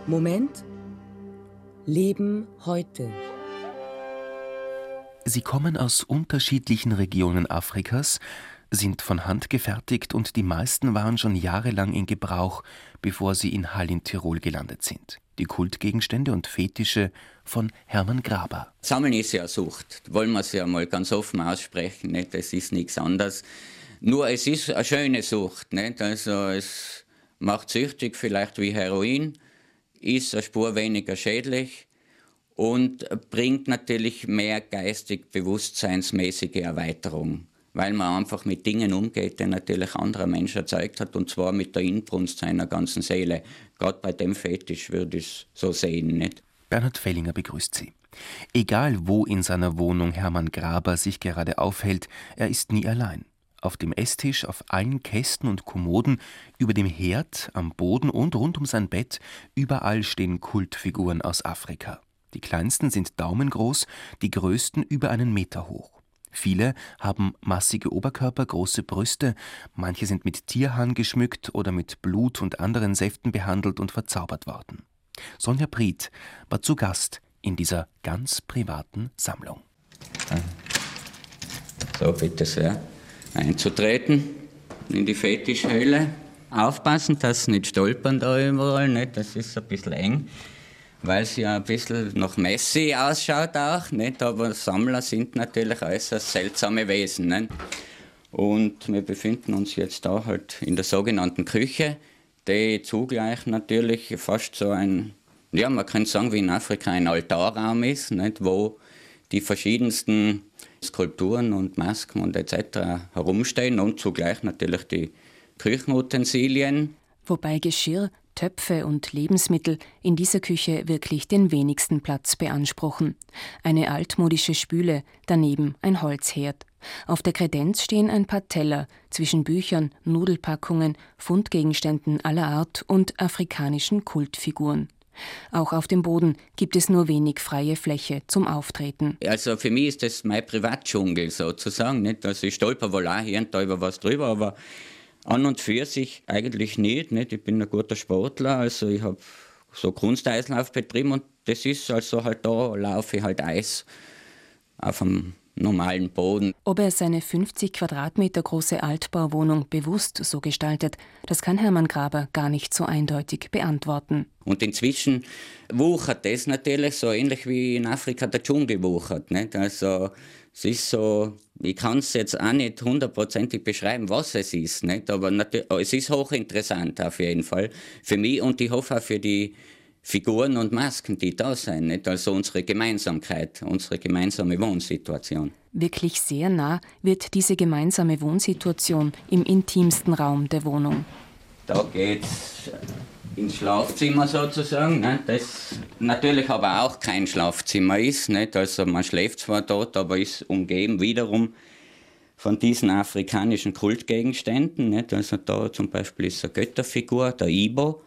Moment. Leben heute. Sie kommen aus unterschiedlichen Regionen Afrikas, sind von Hand gefertigt und die meisten waren schon jahrelang in Gebrauch, bevor sie in Hall in Tirol gelandet sind. Die Kultgegenstände und Fetische von Hermann Graber. Sammeln ist ja eine Sucht, wollen wir es ja mal ganz offen aussprechen, nicht? Es ist nichts anderes. Nur es ist eine schöne Sucht, nicht? Also es macht süchtig, vielleicht wie Heroin, ist eine Spur weniger schädlich und bringt natürlich mehr geistig-bewusstseinsmäßige Erweiterung, weil man einfach mit Dingen umgeht, die natürlich ein anderer Mensch erzeugt hat, und zwar mit der Inbrunst seiner ganzen Seele. Gerade bei dem Fetisch würde ich es so sehen, nicht? Bernhard Fellinger begrüßt Sie. Egal, wo in seiner Wohnung Hermann Graber sich gerade aufhält, er ist nie allein. Auf dem Esstisch, auf allen Kästen und Kommoden, über dem Herd, am Boden und rund um sein Bett, überall stehen Kultfiguren aus Afrika. Die kleinsten sind daumengroß, die größten über 1 Meter hoch. Viele haben massige Oberkörper, große Brüste, manche sind mit Tierhahn geschmückt oder mit Blut und anderen Säften behandelt und verzaubert worden. Sonja Priet war zu Gast in dieser ganz privaten Sammlung. So, bitte sehr. Einzutreten in die Fetischhöhle. Aufpassen, dass Sie nicht stolpern da überall, nicht? Das ist ein bisschen eng, weil es ja ein bisschen nach Messi ausschaut auch, nicht? Aber Sammler sind natürlich äußerst seltsame Wesen, nicht? Und wir befinden uns jetzt da halt in der sogenannten Küche, die zugleich natürlich fast so ein, ja, man könnte sagen, wie in Afrika ein Altarraum ist, nicht? Wo die verschiedensten Skulpturen und Masken und etc. herumstehen und zugleich natürlich die Küchenutensilien. Wobei Geschirr, Töpfe und Lebensmittel in dieser Küche wirklich den wenigsten Platz beanspruchen. Eine altmodische Spüle, daneben ein Holzherd. Auf der Kredenz stehen ein paar Teller zwischen Büchern, Nudelpackungen, Fundgegenständen aller Art und afrikanischen Kultfiguren. Auch auf dem Boden gibt es nur wenig freie Fläche zum Auftreten. Also für mich ist das mein Privatdschungel sozusagen. Nicht? Also ich stolper wohl auch hier und da über was drüber, aber an und für sich eigentlich nicht. Ich bin ein guter Sportler, also ich habe so Kunsteislauf betrieben und das ist also halt, da laufe ich halt Eis auf einem normalen Boden. Ob er seine 50 Quadratmeter große Altbauwohnung bewusst so gestaltet, das kann Hermann Graber gar nicht so eindeutig beantworten. Und inzwischen wuchert das natürlich so ähnlich wie in Afrika der Dschungel wuchert. Nicht? Also es ist so, ich kann es jetzt auch nicht 100%ig beschreiben, was es ist. Nicht? Aber es ist hochinteressant auf jeden Fall für mich und ich hoffe auch für die Figuren und Masken, die da sind, nicht? Also unsere Gemeinsamkeit, unsere gemeinsame Wohnsituation. Wirklich sehr nah wird diese gemeinsame Wohnsituation im intimsten Raum der Wohnung. Da geht's ins Schlafzimmer sozusagen, ne? Das natürlich aber auch kein Schlafzimmer ist, nicht? Also man schläft zwar dort, aber ist umgeben wiederum von diesen afrikanischen Kultgegenständen, nicht? Also da zum Beispiel ist eine Götterfigur, der Ibo.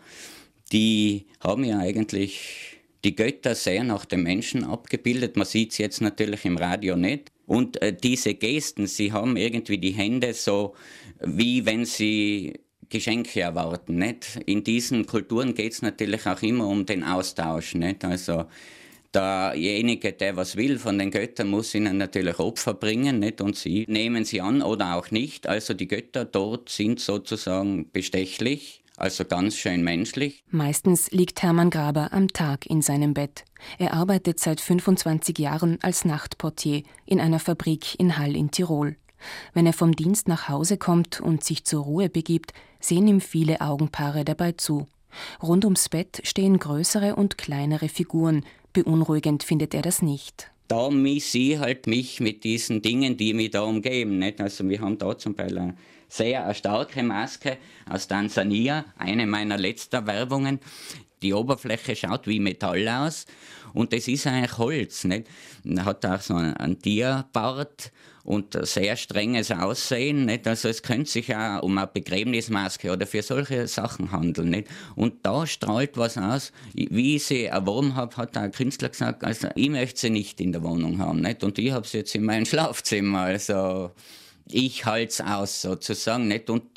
Die haben ja eigentlich die Götter sehr nach dem Menschen abgebildet. Man sieht es jetzt natürlich im Radio nicht. Und diese Gesten, sie haben irgendwie die Hände so, wie wenn sie Geschenke erwarten. Nicht? In diesen Kulturen geht es natürlich auch immer um den Austausch. Nicht? Also derjenige, der was will von den Göttern, muss ihnen natürlich Opfer bringen, nicht? Und sie nehmen sie an oder auch nicht. Also die Götter dort sind sozusagen bestechlich. Also ganz schön menschlich. Meistens liegt Hermann Graber am Tag in seinem Bett. Er arbeitet seit 25 Jahren als Nachtportier in einer Fabrik in Hall in Tirol. Wenn er vom Dienst nach Hause kommt und sich zur Ruhe begibt, sehen ihm viele Augenpaare dabei zu. Rund ums Bett stehen größere und kleinere Figuren. Beunruhigend findet er das nicht. Da mische ich halt mich mit diesen Dingen, die mich da umgeben. Nicht? Also wir haben da zum Beispiel eine sehr starke Maske aus Tansania, eine meiner letzten Erwerbungen. Die Oberfläche schaut wie Metall aus und das ist eigentlich Holz. Nicht? Man hat auch so einen Tierbart und ein sehr strenges Aussehen. Nicht? Also es könnte sich auch um eine Begräbnismaske oder für solche Sachen handeln. Nicht? Und da strahlt was aus. Wie ich sie erworben habe, hat der Künstler gesagt, also ich möchte sie nicht in der Wohnung haben. Nicht? Und ich habe sie jetzt in meinem Schlafzimmer. Also ich halte es aus sozusagen. Nicht? Und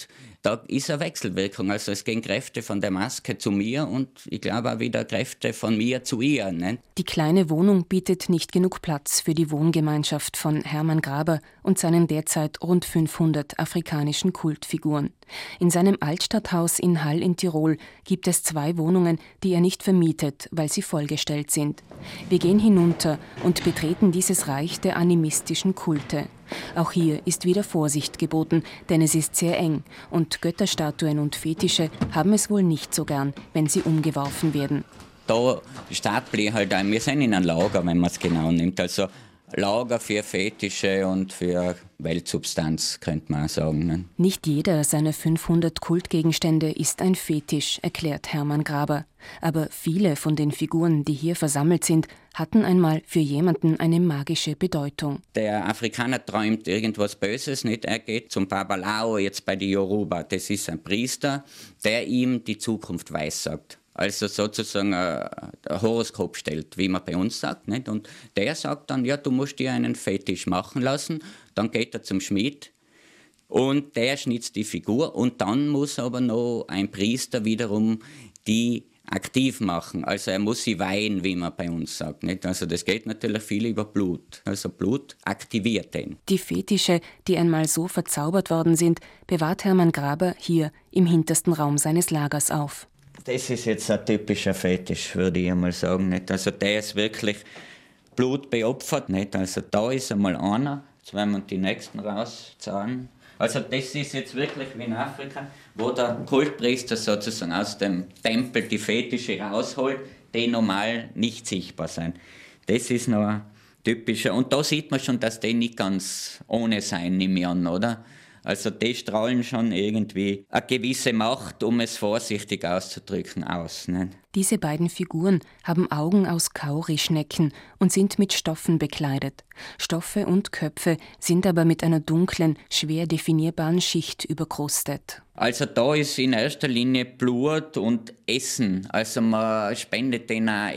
da ist eine Wechselwirkung. Also es gehen Kräfte von der Maske zu mir und ich glaube auch wieder Kräfte von mir zu ihr. Ne? Die kleine Wohnung bietet nicht genug Platz für die Wohngemeinschaft von Hermann Graber und seinen derzeit rund 500 afrikanischen Kultfiguren. In seinem Altstadthaus in Hall in Tirol gibt es 2 Wohnungen, die er nicht vermietet, weil sie vollgestellt sind. Wir gehen hinunter und betreten dieses Reich der animistischen Kulte. Auch hier ist wieder Vorsicht geboten, denn es ist sehr eng und Götterstatuen und Fetische haben es wohl nicht so gern, wenn sie umgeworfen werden. Da stapel ich halt ein. Wir sind in einem Lager, wenn man es genau nimmt. Also Lager für Fetische und für Weltsubstanz, könnte man auch sagen. Ne? Nicht jeder seiner 500 Kultgegenstände ist ein Fetisch, erklärt Hermann Graber. Aber viele von den Figuren, die hier versammelt sind, hatten einmal für jemanden eine magische Bedeutung. Der Afrikaner träumt irgendwas Böses, nicht? Er geht zum Babalao, jetzt bei den Yoruba. Das ist ein Priester, der ihm die Zukunft weissagt. Also sozusagen ein Horoskop stellt, wie man bei uns sagt. Nicht? Und der sagt dann, ja, du musst dir einen Fetisch machen lassen. Dann geht er zum Schmied und der schnitzt die Figur. Und dann muss aber noch ein Priester wiederum die aktiv machen. Also er muss sie weihen, wie man bei uns sagt. Nicht? Also das geht natürlich viel über Blut. Also Blut aktiviert den. Die Fetische, die einmal so verzaubert worden sind, bewahrt Hermann Graber hier im hintersten Raum seines Lagers auf. Das ist jetzt ein typischer Fetisch, würde ich einmal sagen. Nicht? Also der ist wirklich Blut beopfert. Nicht? Also da ist einmal einer. Jetzt werden wir die nächsten rauszahlen. Also das ist jetzt wirklich wie in Afrika, wo der Kultpriester sozusagen aus dem Tempel die Fetische rausholt, die normal nicht sichtbar sind. Das ist noch ein typischer. Und da sieht man schon, dass die nicht ganz ohne sein, nehme ich an, oder? Also die strahlen schon irgendwie eine gewisse Macht, um es vorsichtig auszudrücken, aus. Ne? Diese beiden Figuren haben Augen aus Kaurischnecken und sind mit Stoffen bekleidet. Stoffe und Köpfe sind aber mit einer dunklen, schwer definierbaren Schicht überkrustet. Also da ist in erster Linie Blut und Essen. Also man spendet denen auch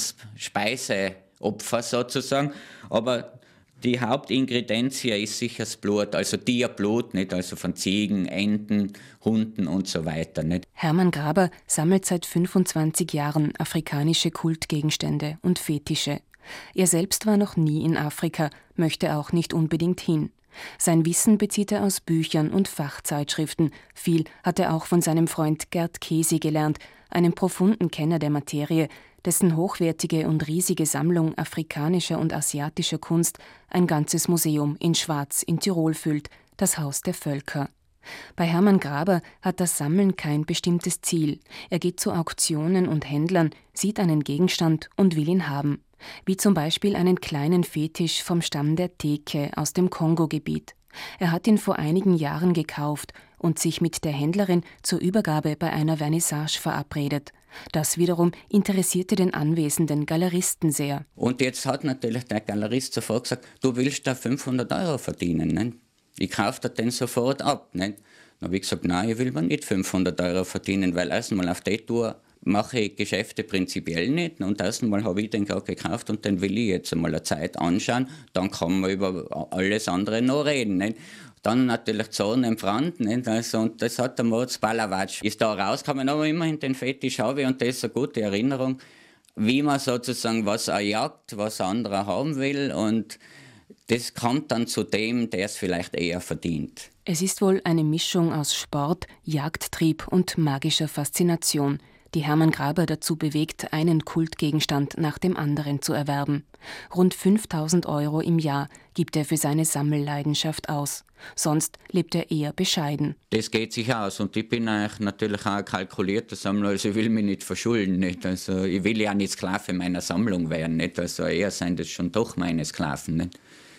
Essensspeiseopfer sozusagen, aber die Hauptingredienz hier ist sicher das Blut, also Tierblut, nicht? Also von Ziegen, Enten, Hunden und so weiter. Nicht? Hermann Graber sammelt seit 25 Jahren afrikanische Kultgegenstände und Fetische. Er selbst war noch nie in Afrika, möchte auch nicht unbedingt hin. Sein Wissen bezieht er aus Büchern und Fachzeitschriften. Viel hat er auch von seinem Freund Gerd Kesi gelernt, einem profunden Kenner der Materie, dessen hochwertige und riesige Sammlung afrikanischer und asiatischer Kunst ein ganzes Museum in Schwaz in Tirol füllt, das Haus der Völker. Bei Hermann Graber hat das Sammeln kein bestimmtes Ziel. Er geht zu Auktionen und Händlern, sieht einen Gegenstand und will ihn haben. Wie zum Beispiel einen kleinen Fetisch vom Stamm der Teke aus dem Kongo-Gebiet. Er hat ihn vor einigen Jahren gekauft und sich mit der Händlerin zur Übergabe bei einer Vernissage verabredet. Das wiederum interessierte den anwesenden Galeristen sehr. Und jetzt hat natürlich der Galerist sofort gesagt, du willst da 500 € verdienen. Nicht? Ich kaufe dir den sofort ab. Nicht? Dann habe ich gesagt, nein, ich will mir nicht 500 € verdienen, weil erstmal auf die Tour mache ich Geschäfte prinzipiell nicht. Und erstmal habe ich den gerade gekauft und den will ich jetzt einmal eine Zeit anschauen. Dann kann man über alles andere noch reden. Nicht? Dann natürlich Zorn empfand, nicht? Also, und das hat der Moritz Balawatsch. Ist da rausgekommen, aber immerhin den Fetisch habe ich und das ist eine gute Erinnerung, wie man sozusagen was er jagt, was ein anderer haben will und das kommt dann zu dem, der es vielleicht eher verdient. Es ist wohl eine Mischung aus Sport, Jagdtrieb und magischer Faszination, die Hermann Graber dazu bewegt, einen Kultgegenstand nach dem anderen zu erwerben. Rund 5.000 € im Jahr gibt er für seine Sammelleidenschaft aus. Sonst lebt er eher bescheiden. Das geht sich aus und ich bin natürlich auch ein kalkulierter Sammler, also ich will mich nicht verschulden. Nicht? Also ich will ja nicht Sklave meiner Sammlung werden, nicht? Also eher sind das schon doch meine Sklaven. Nicht?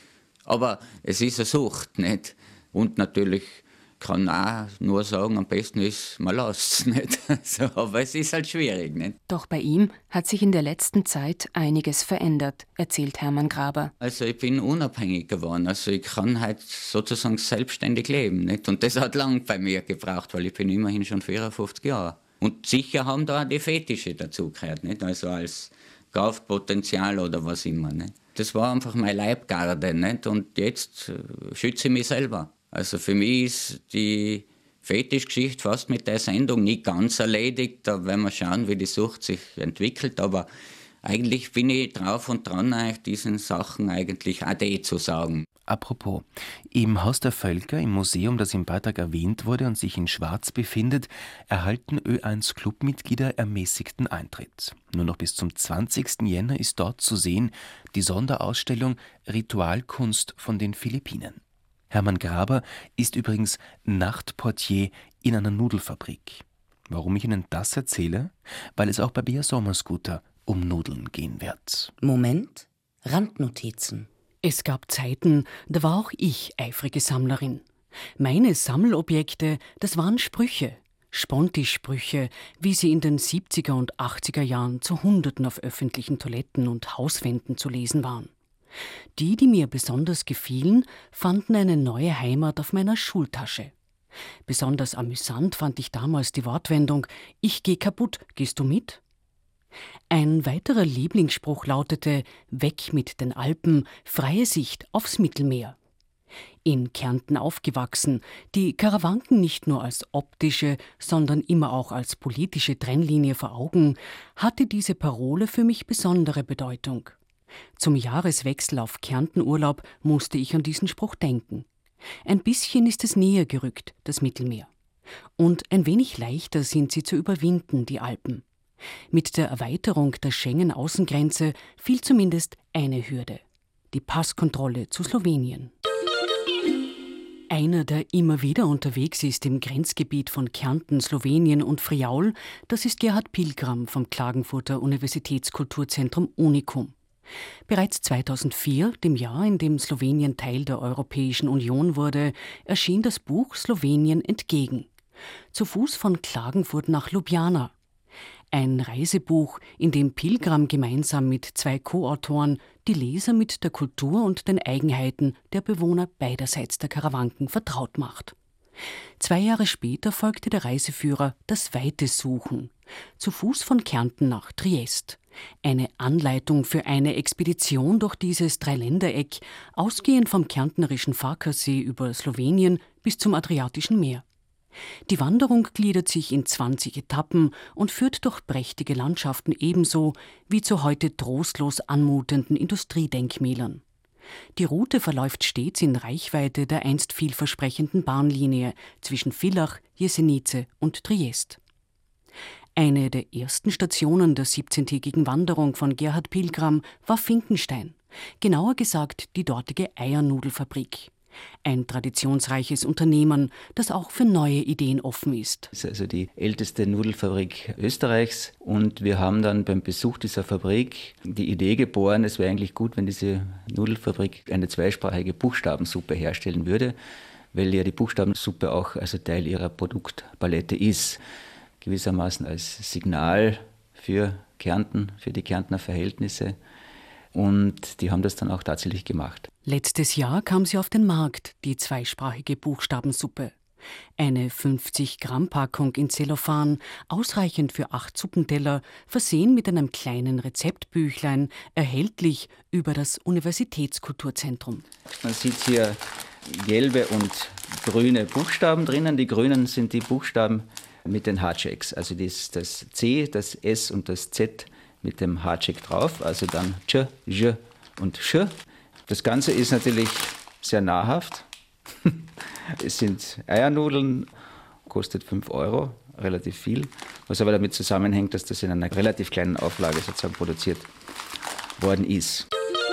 Aber es ist eine Sucht. Nicht? Und natürlich kann auch nur sagen, am besten ist, man lässt es nicht. Also, aber es ist halt schwierig. Nicht? Doch bei ihm hat sich in der letzten Zeit einiges verändert, erzählt Hermann Graber. Also ich bin unabhängig geworden. Also ich kann halt sozusagen selbstständig leben. Nicht? Und das hat lang bei mir gebraucht, weil ich bin immerhin schon 54 Jahre. Und sicher haben da auch die Fetische dazugehört, nicht? Also als Kraftpotenzial oder was immer. Nicht? Das war einfach meine Leibgarde. Nicht? Und jetzt schütze ich mich selber. Also für mich ist die Fetischgeschichte fast mit der Sendung, nicht ganz erledigt. Da werden wir schauen, wie die Sucht sich entwickelt. Aber eigentlich bin ich drauf und dran, eigentlich diesen Sachen eigentlich Ade zu sagen. Apropos, im Haus der Völker, im Museum, das im Beitrag erwähnt wurde und sich in Schwarz befindet, erhalten Ö1 Clubmitglieder ermäßigten Eintritt. Nur noch bis zum 20. Jänner ist dort zu sehen die Sonderausstellung Ritualkunst von den Philippinen. Hermann Graber ist übrigens Nachtportier in einer Nudelfabrik. Warum ich Ihnen das erzähle? Weil es auch bei Bea Sommersguter um Nudeln gehen wird. Moment, Randnotizen. Es gab Zeiten, da war auch ich eifrige Sammlerin. Meine Sammelobjekte, das waren Sprüche. Sponti-Sprüche, wie sie in den 70er und 80er Jahren zu Hunderten auf öffentlichen Toiletten und Hauswänden zu lesen waren. Die mir besonders gefielen, fanden eine neue Heimat auf meiner Schultasche. Besonders amüsant fand ich damals die Wortwendung »Ich geh kaputt, gehst du mit?« Ein weiterer Lieblingsspruch lautete »Weg mit den Alpen, freie Sicht aufs Mittelmeer«. In Kärnten aufgewachsen, die Karawanken nicht nur als optische, sondern immer auch als politische Trennlinie vor Augen, hatte diese Parole für mich besondere Bedeutung. Zum Jahreswechsel auf Kärntenurlaub musste ich an diesen Spruch denken. Ein bisschen ist es näher gerückt, das Mittelmeer. Und ein wenig leichter sind sie zu überwinden, die Alpen. Mit der Erweiterung der Schengen-Außengrenze fiel zumindest eine Hürde: die Passkontrolle zu Slowenien. Einer, der immer wieder unterwegs ist im Grenzgebiet von Kärnten, Slowenien und Friaul, das ist Gerhard Pilgram vom Klagenfurter Universitätskulturzentrum Unicum. Bereits 2004, dem Jahr, in dem Slowenien Teil der Europäischen Union wurde, erschien das Buch Slowenien entgegen. Zu Fuß von Klagenfurt nach Ljubljana. Ein Reisebuch, in dem Pilgram gemeinsam mit 2 Co-Autoren die Leser mit der Kultur und den Eigenheiten der Bewohner beiderseits der Karawanken vertraut macht. 2 Jahre später folgte der Reiseführer Das weite Suchen, zu Fuß von Kärnten nach Triest. Eine Anleitung für eine Expedition durch dieses Dreiländereck, ausgehend vom kärntnerischen Farkasee über Slowenien bis zum Adriatischen Meer. Die Wanderung gliedert sich in 20 Etappen und führt durch prächtige Landschaften ebenso wie zu heute trostlos anmutenden Industriedenkmälern. Die Route verläuft stets in Reichweite der einst vielversprechenden Bahnlinie zwischen Villach, Jesenice und Triest. Eine der ersten Stationen der 17-tägigen Wanderung von Gerhard Pilgram war Finkenstein, genauer gesagt die dortige Eiernudelfabrik. Ein traditionsreiches Unternehmen, das auch für neue Ideen offen ist. Das ist also die älteste Nudelfabrik Österreichs und wir haben dann beim Besuch dieser Fabrik die Idee geboren, es wäre eigentlich gut, wenn diese Nudelfabrik eine zweisprachige Buchstabensuppe herstellen würde, weil ja die Buchstabensuppe auch also Teil ihrer Produktpalette ist. Gewissermaßen als Signal für Kärnten, für die Kärntner Verhältnisse. Und die haben das dann auch tatsächlich gemacht. Letztes Jahr kam sie auf den Markt, die zweisprachige Buchstabensuppe. Eine 50-Gramm-Packung in Zellophan, ausreichend für 8 Suppenteller, versehen mit einem kleinen Rezeptbüchlein, erhältlich über das Universitätskulturzentrum. Man sieht hier gelbe und grüne Buchstaben drinnen. Die grünen sind die Buchstaben mit den Hardchecks, also das C, das S und das Z mit dem Hardcheck drauf, also dann Ch, J und Sch. Das Ganze ist natürlich sehr nahrhaft. Es sind Eiernudeln, kostet 5 €, relativ viel, was aber damit zusammenhängt, dass das in einer relativ kleinen Auflage sozusagen produziert worden ist.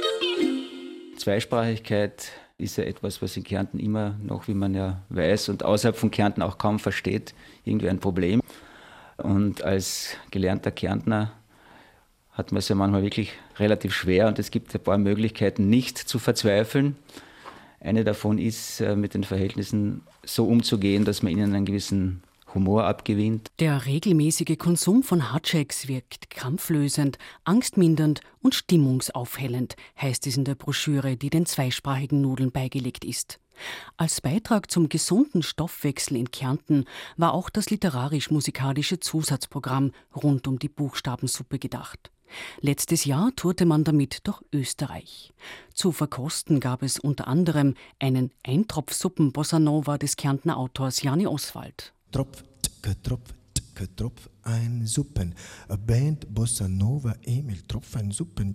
Zweisprachigkeit ist ja etwas, was in Kärnten immer noch, wie man ja weiß, und außerhalb von Kärnten auch kaum versteht, irgendwie ein Problem. Und als gelernter Kärntner hat man es ja manchmal wirklich relativ schwer und es gibt ein paar Möglichkeiten, nicht zu verzweifeln. Eine davon ist, mit den Verhältnissen so umzugehen, dass man ihnen einen gewissen Humor abgewinnt. Der regelmäßige Konsum von Hardchecks wirkt krampflösend, angstmindernd und stimmungsaufhellend, heißt es in der Broschüre, die den zweisprachigen Nudeln beigelegt ist. Als Beitrag zum gesunden Stoffwechsel in Kärnten war auch das literarisch-musikalische Zusatzprogramm rund um die Buchstabensuppe gedacht. Letztes Jahr tourte man damit durch Österreich. Zu verkosten gab es unter anderem einen Eintropfsuppen-Bossa Nova des Kärntner Autors Jani Oswald. Tropf, Tropf, Tropf, ein Suppen. A Band Bossa Nova, Emil Tropf, ein Suppen.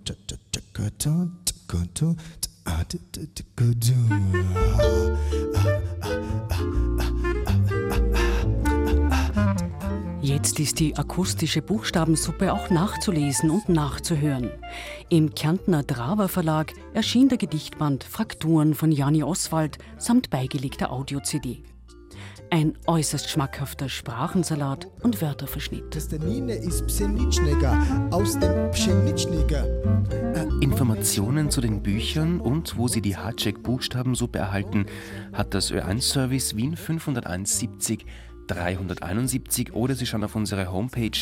Jetzt ist die akustische Buchstabensuppe auch nachzulesen und nachzuhören. Im Kärntner Drawer Verlag erschien der Gedichtband Frakturen von Jani Oswald samt beigelegter Audio-CD. Ein äußerst schmackhafter Sprachensalat und Wörterverschnitt. Testanine ist Pschenitschneger aus dem Pschenitschneger. Informationen zu den Büchern und wo Sie die Hacek Buchstabensuppe erhalten, hat das Ö1-Service Wien 501 70 371 oder Sie schauen auf unsere Homepage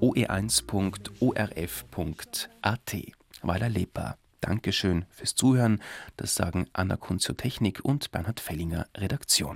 oe1.orf.at. Weiler lebbar. Dankeschön fürs Zuhören. Das sagen Anna Kunzio Technik und Bernhard Fellinger Redaktion.